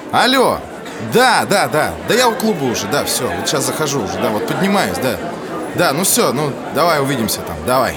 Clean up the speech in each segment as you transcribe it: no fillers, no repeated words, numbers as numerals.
Алло. Да, я у клуба уже, да, все, вот сейчас захожу уже, да, вот поднимаюсь, да. Да, ну все, ну давай увидимся там, давай.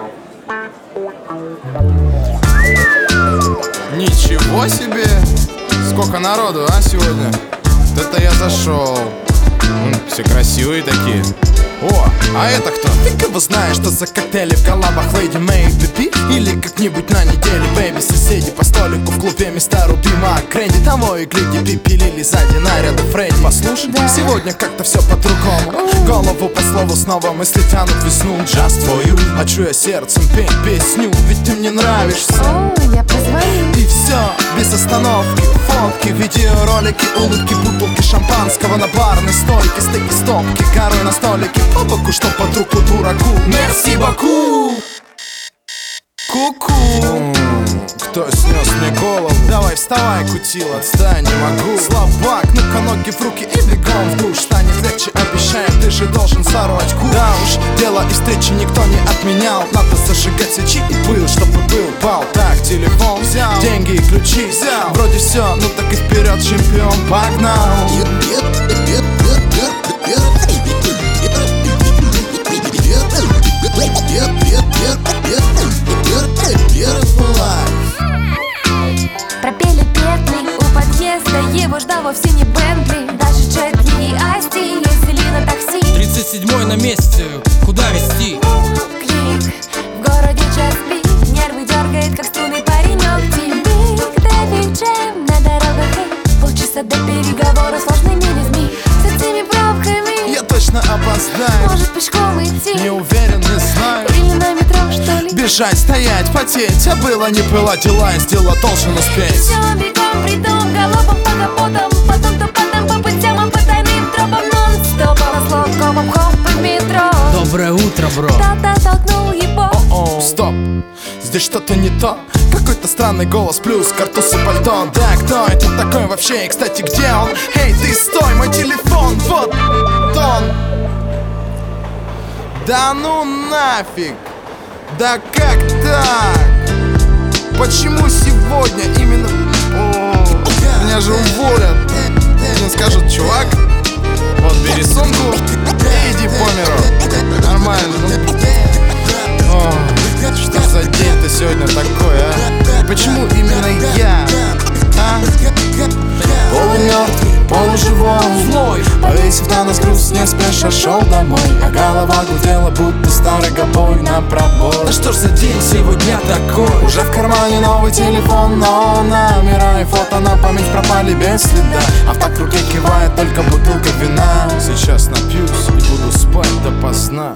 Ничего себе! Сколько народу, а, сегодня? Вот это я зашел. Все красивые такие. О, а это кто? Ты его знаешь, что за коктейли в коллабах Lady May BP? Или как-нибудь на неделе, бэйби, соседи по столику в клубе мистер Убима Кренди. Того и гляди, пипилили сзади наряды Фредди. Послушай, да. Сегодня как-то все по-другому. Голову по слову снова мысли тянут весну. Just for you, хочу я сердцем петь песню, ведь ты мне нравишься. О, я позвоню. И все, без остановки, фотки, видеоролики, улыбки, бутылки шампанского на барной стойке, стейки, стопки, горой на столике, по боку, что под руку дураку. Мерси баку. Ку-ку. Кто снес мне голову? Давай вставай, кутил, отстань, не могу. Слабак, ну-ка ноги в руки и бегом в душ. Станет легче, обещаю, ты же должен сорвать куш. Да уж, дело и встречи никто не отменял. Надо зажигать свечи и пыл, чтобы был бал. Так, телефон взял, деньги и ключи взял. Вроде все, ну так и вперед, чемпион, погнал. Пропели петли у подъезда, его ждал вовсе не Бентли. Даже Джетли и Асти ездили на такси. 37-й на месте, куда везти? Клик, в городе час пик, нервы дергает, как струны паренек. Тимик, Дэвид Джем на дорогах, полчаса до переговоров с сложными людьми. С этими пробками я точно опоздаю. Может пешком идти, не уверен, не знаю. или на метро, что ли? Бежать, стоять, потеть, а было не было, дела я сделал, должен успеть. Все бегом, придом, галопом по капотам, потом то потом по путям, по тайным тропам. Нон-стоп, раслоком, хоп в метро. Доброе утро, бро. Кто-то толкнул его. О-о, стоп, здесь что-то не то. Какой-то странный голос плюс картуз и пальто. Да, кто это такой вообще? И, кстати, где он? Эй, ты стой, мой телефон, вот он. Да ну нафиг. Да как так? Почему сегодня именно... О, меня же уволят. Мне скажут, чувак, вот бери сумку и иди по миру. Нормально, ну. О, что за день-то сегодня такой, а? Почему именно я? А? Полумертвый, полуживой, злой, повесив на нас груз, не спеша шел домой. А голова гудела, будто старый гобой на пробой. Да что ж за день сегодня такой? Уже в кармане новый телефон, но номера и фото на память пропали без следа. А в так руке кивает только бутылка вина. Сейчас напьюсь и буду спать допоздна.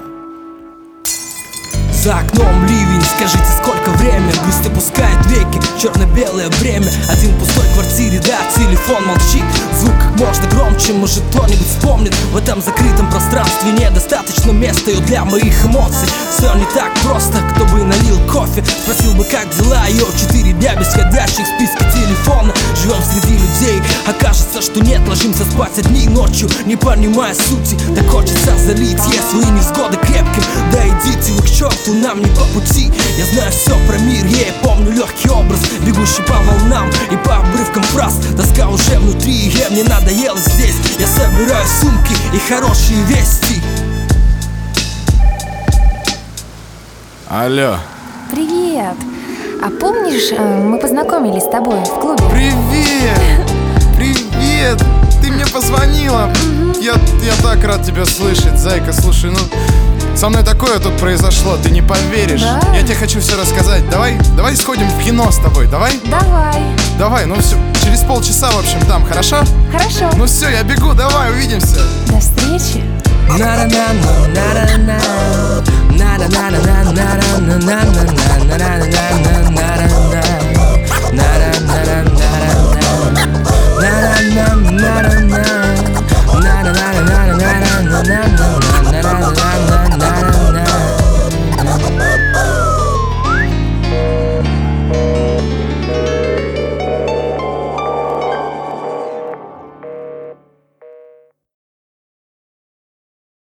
За окном ливень, скажите, сколько время? Грусть опускает веки, черно-белое бремя. Один в пустой квартире, да, телефон молчит. Звук как можно громче, может кто-нибудь вспомнит. В этом закрытом пространстве недостаточно места и для моих эмоций. Все не так просто, кто бы налил кофе, спросил бы, как дела, йо, 4 дня без входящих в списке телефона. Живем среди людей, окажется, что нет, ложимся спать одни ночью, не понимая сути. Так хочется залить свои невзгоды крепким. Да идите вы к черту, нам не по пути. Я знаю все про мир, я помню легкий образ, бегущий по волнам и по обрывкам фраз. Тоска уже внутри, мне надоело здесь. Я собираю сумки и хорошие вести. Алло. Привет. А помнишь, мы познакомились с тобой в клубе? Привет! Привет! Ты мне позвонила. Я так рад тебя слышать, зайка. Слушай, ну со мной такое тут произошло, ты не поверишь. Да? Я тебе хочу все рассказать. Давай сходим в кино с тобой, давай? Давай, ну все, через полчаса, в общем, там, хорошо? Хорошо. Ну все, я бегу, давай, увидимся. До встречи. На-на-на-на-на-на-на-на-на-на-на-на-на-на-на.